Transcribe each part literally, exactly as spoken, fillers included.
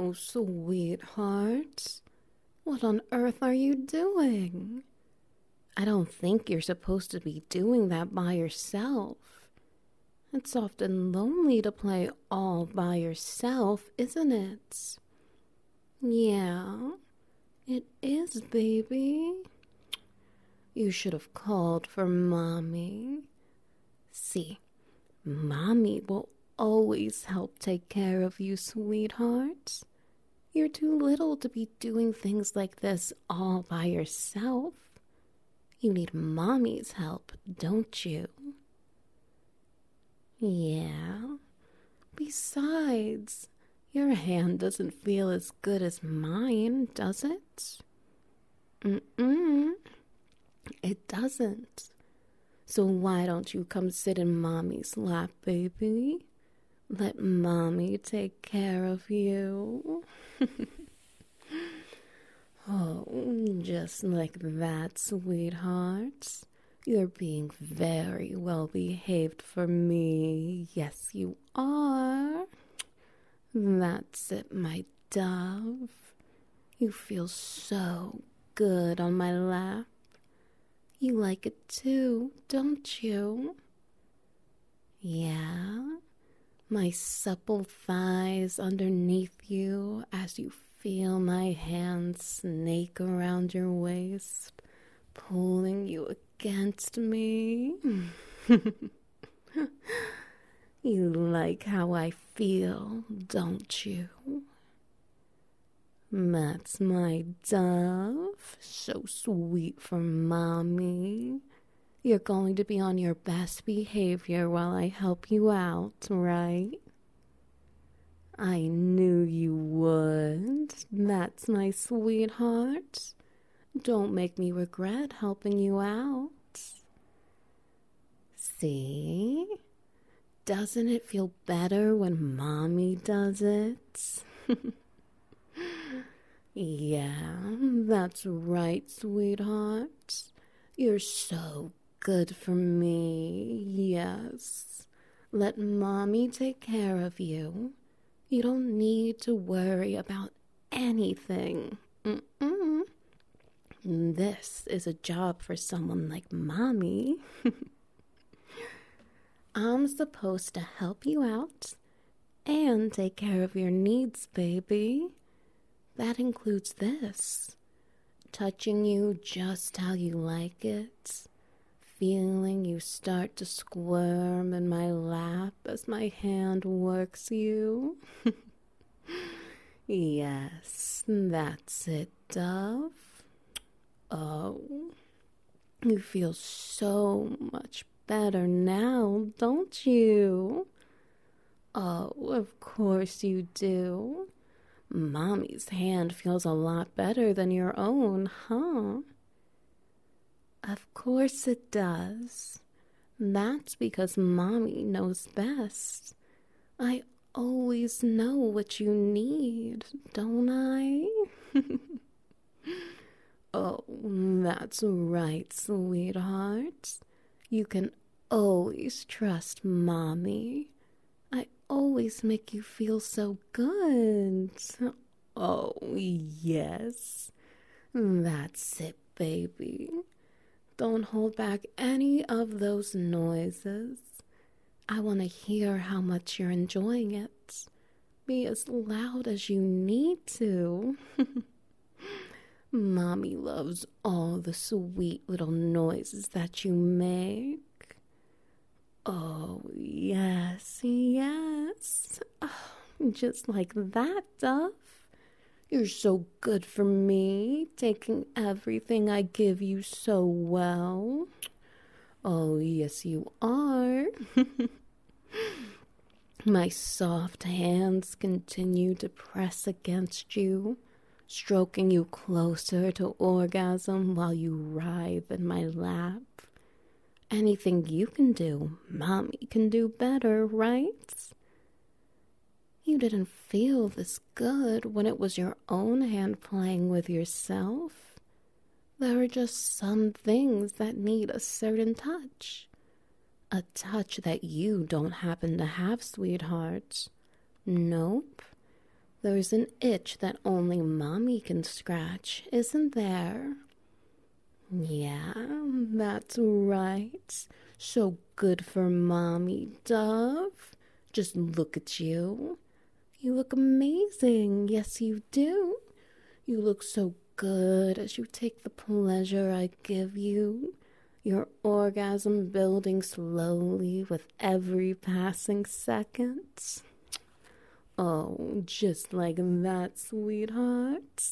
Oh, sweetheart. What on earth are you doing? I don't think you're supposed to be doing that by yourself. It's often lonely to play all by yourself, isn't it? Yeah, it is, baby. You should have called for Mommy. See, Mommy will always help take care of you, sweetheart. You're too little to be doing things like this all by yourself. You need Mommy's help, don't you? Yeah. Besides, your hand doesn't feel as good as mine, does it? Mm-mm. It doesn't. So why don't you come sit in Mommy's lap, baby? Let Mommy take care of you. Oh, just like that, sweetheart. You're being very well behaved for me. Yes, you are. That's it, my dove. You feel so good on my lap. You like it too, don't you? Yeah? My supple thighs underneath you as you feel my hands snake around your waist, pulling you against me. You like how I feel, don't you? That's my dove, so sweet for Mommy. You're going to be on your best behavior while I help you out, right? I knew you would. That's my sweetheart. Don't make me regret helping you out. See? Doesn't it feel better when Mommy does it? Yeah, that's right, sweetheart. You're so good for me, yes. Let Mommy take care of you. You don't need to worry about anything. Mm-mm. This is a job for someone like Mommy. I'm supposed to help you out and take care of your needs, baby. That includes this. Touching you just how you like it. Feeling you start to squirm in my lap as my hand works you. Yes, that's it, dove. Oh, you feel so much better now, don't you? Oh, of course you do. Mommy's hand feels a lot better than your own, huh? Of course it does. That's because Mommy knows best. I always know what you need, don't I? Oh, that's right, sweetheart. You can always trust Mommy. I always make you feel so good. Oh, yes. That's it, baby. Don't hold back any of those noises. I want to hear how much you're enjoying it. Be as loud as you need to. Mommy loves all the sweet little noises that you make. Oh, yes, yes. Oh, just like that, Dove. You're so good for me, taking everything I give you so well. Oh, yes, you are. My soft hands continue to press against you, stroking you closer to orgasm while you writhe in my lap. Anything you can do, Mommy can do better, right? You didn't feel this good when it was your own hand playing with yourself. There are just some things that need a certain touch. A touch that you don't happen to have, sweetheart. Nope. There's an itch that only Mommy can scratch, isn't there? Yeah, that's right. So good for Mommy, Dove. Just look at you. You look amazing. Yes, you do. You look so good as you take the pleasure I give you. Your orgasm building slowly with every passing second. Oh, just like that, sweetheart.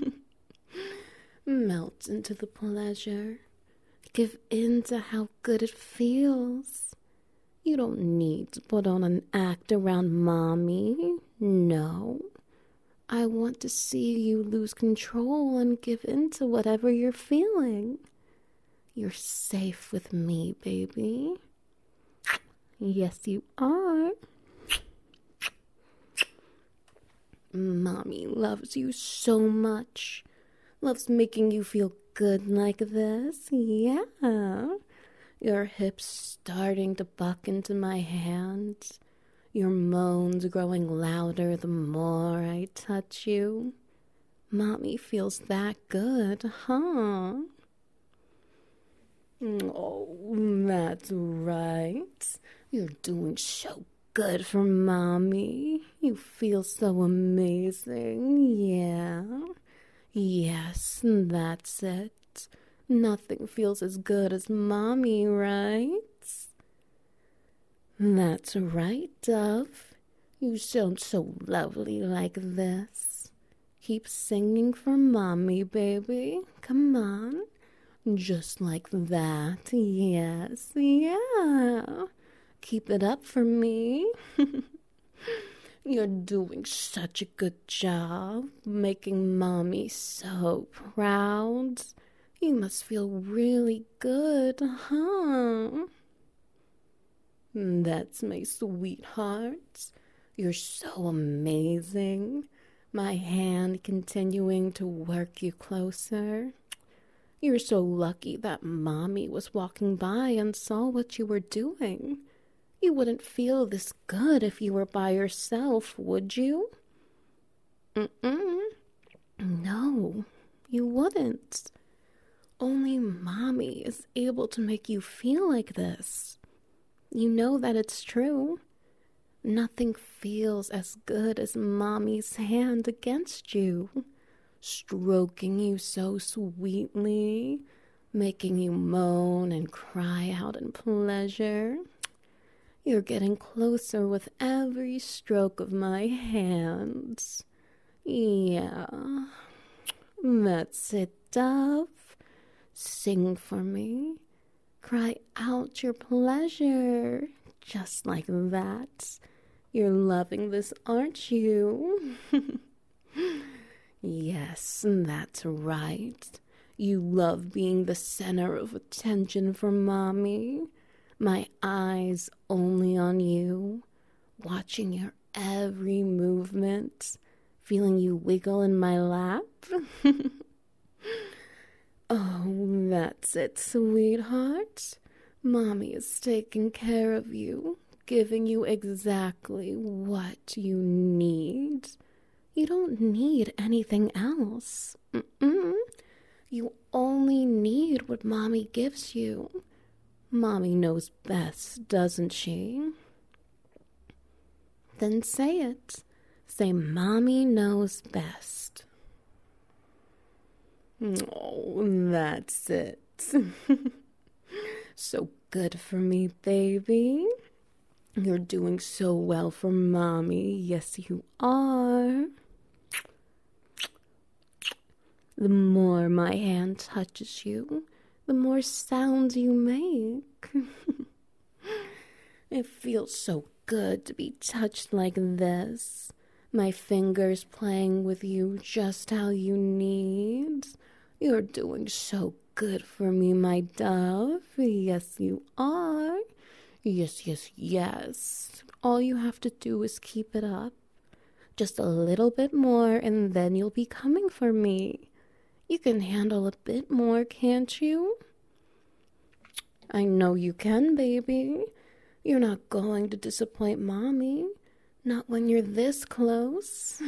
Melt into the pleasure. Give in to how good it feels. You don't need to put on an act around Mommy. No. I want to see you lose control and give in to whatever you're feeling. You're safe with me, baby. Yes, you are. Mommy loves you so much. Loves making you feel good like this. Yeah. Your hips starting to buck into my hands. Your moans growing louder the more I touch you. Mommy feels that good, huh? Oh, that's right. You're doing so good for Mommy. You feel so amazing, yeah. Yes, that's it. Nothing feels as good as Mommy, right? That's right, Dove. You sound so lovely like this. Keep singing for Mommy, baby. Come on. Just like that. Yes, yeah. Keep it up for me. You're doing such a good job, making Mommy so proud. You must feel really good, huh? That's my sweetheart. You're so amazing. My hand continuing to work you closer. You're so lucky that Mommy was walking by and saw what you were doing. You wouldn't feel this good if you were by yourself, would you? Mm-mm. No, you wouldn't. Only Mommy is able to make you feel like this. You know that it's true. Nothing feels as good as Mommy's hand against you, stroking you so sweetly, making you moan and cry out in pleasure. You're getting closer with every stroke of my hands. Yeah, that's it, Dove. Sing for me. Cry out your pleasure. Just like that. You're loving this, aren't you? Yes, that's right. You love being the center of attention for Mommy. My eyes only on you, watching your every movement, feeling you wiggle in my lap. Oh, that's it, sweetheart. Mommy is taking care of you, giving you exactly what you need. You don't need anything else. Mm-mm. You only need what Mommy gives you. Mommy knows best, doesn't she? Then say it. Say, Mommy knows best. Oh, that's it. So good for me, baby. You're doing so well for Mommy. Yes, you are. The more my hand touches you, the more sounds you make. It feels so good to be touched like this. My fingers playing with you just how you need. You're doing so good for me, my dove. Yes, you are. Yes, yes, yes. All you have to do is keep it up. Just a little bit more, and then you'll be coming for me. You can handle a bit more, can't you? I know you can, baby. You're not going to disappoint Mommy. Not when you're this close.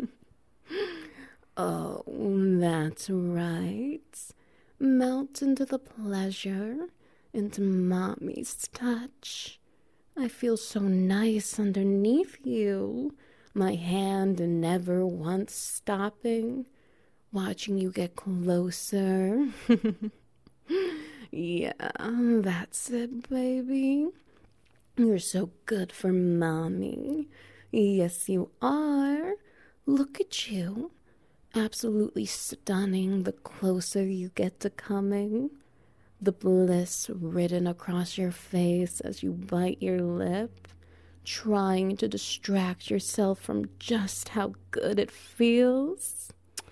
Oh, that's right. Melt into the pleasure, into mommy's touch. I feel so nice underneath you, my hand never once stopping, watching you get closer. Yeah, that's it, baby. You're so good for mommy. Yes, you are. Look at you. Absolutely stunning the closer you get to coming. The bliss written across your face as you bite your lip, trying to distract yourself from just how good it feels.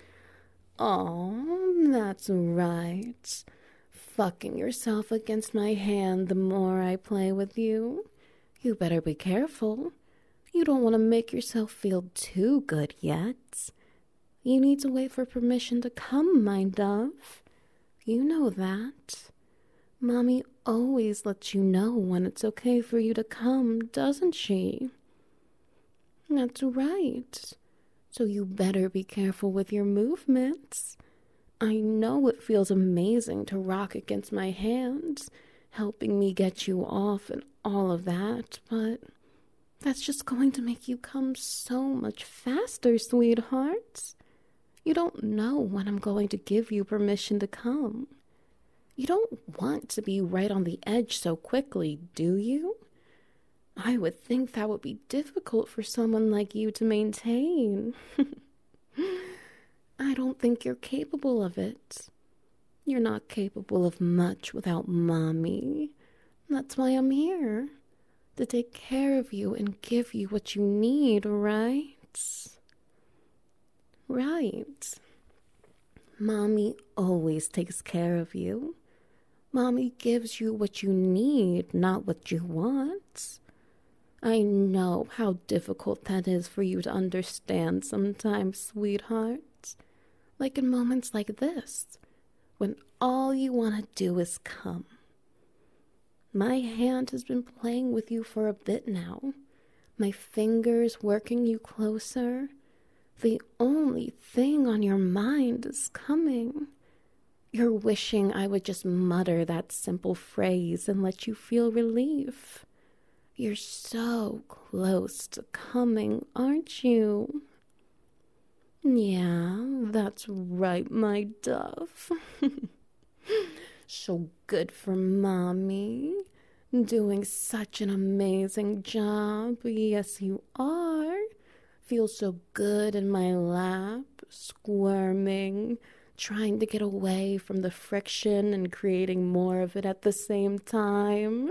Oh, that's right. Fucking yourself against my hand the more I play with you. You better be careful. You don't want to make yourself feel too good yet. You need to wait for permission to come, my dove. You know that. Mommy always lets you know when it's okay for you to come, doesn't she? That's right. So you better be careful with your movements. I know it feels amazing to rock against my hands, helping me get you off and all of that, but that's just going to make you come so much faster, sweetheart. You don't know when I'm going to give you permission to come. You don't want to be right on the edge so quickly, do you? I would think that would be difficult for someone like you to maintain. I don't think you're capable of it. You're not capable of much without mommy. That's why I'm here, to take care of you and give you what you need, right? Right. Mommy always takes care of you. Mommy gives you what you need, not what you want. I know how difficult that is for you to understand sometimes, sweetheart. Like in moments like this, when all you want to do is come. My hand has been playing with you for a bit now. My fingers working you closer. The only thing on your mind is coming. You're wishing I would just mutter that simple phrase and let you feel relief. You're so close to coming, aren't you? Yeah, that's right, my dove. So good for mommy. Doing such an amazing job. Yes, you are. Feel so good in my lap, squirming, trying to get away from the friction and creating more of it at the same time.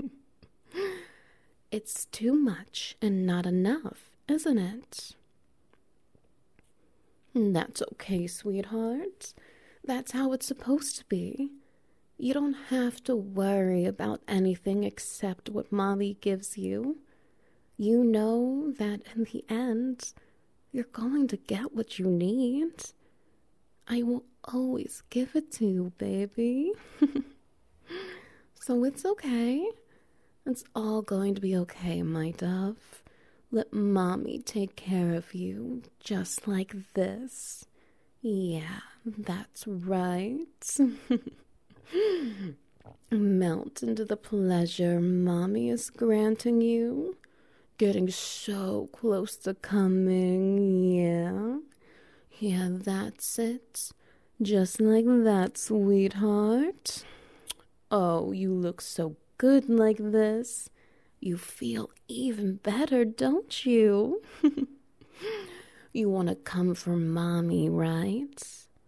It's too much and not enough, isn't it? That's okay, sweetheart. That's how it's supposed to be. You don't have to worry about anything except what mommy gives you. You know that in the end, you're going to get what you need. I will always give it to you, baby. So it's okay. It's all going to be okay, my dove. Let mommy take care of you, just like this. Yeah, that's right. Melt into the pleasure mommy is granting you. Getting so close to coming, yeah. Yeah, that's it. Just like that, sweetheart. Oh, you look so good like this. You feel even better, don't you? You want to come for mommy, right?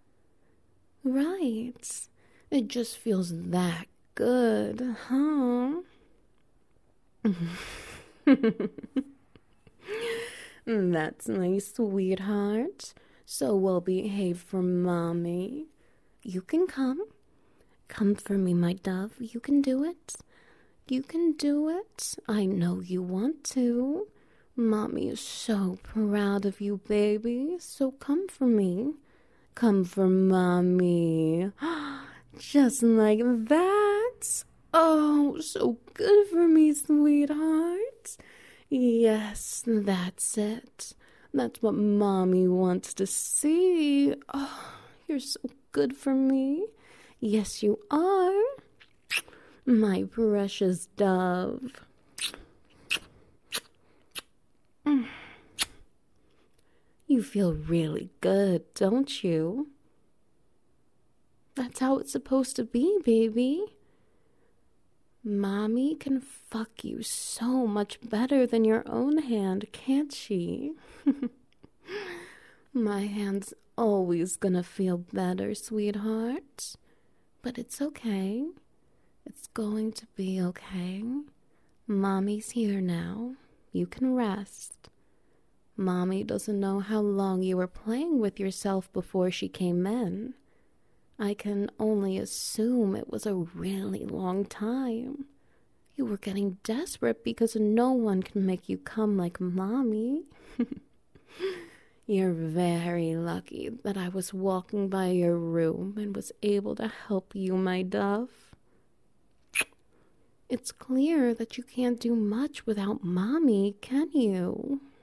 Right. It just feels that good, huh? That's my sweetheart. So well behaved for mommy. You can come. Come for me, my dove. You can do it. You can do it. I know you want to. Mommy is so proud of you, baby. So come for me. Come for mommy. Just like that. Oh, so good for me, sweetheart. Yes, that's it. That's what Mommy wants to see. Oh, you're so good for me. Yes, you are. My precious dove. You feel really good, don't you? That's how it's supposed to be, baby. Mommy can fuck you so much better than your own hand, can't she? My hand's always gonna feel better, sweetheart. But it's okay. It's going to be okay. Mommy's here now. You can rest. Mommy doesn't know how long you were playing with yourself before she came in. I can only assume it was a really long time. You were getting desperate because no one can make you come like Mommy. You're very lucky that I was walking by your room and was able to help you, my dove. It's clear that you can't do much without Mommy, can you?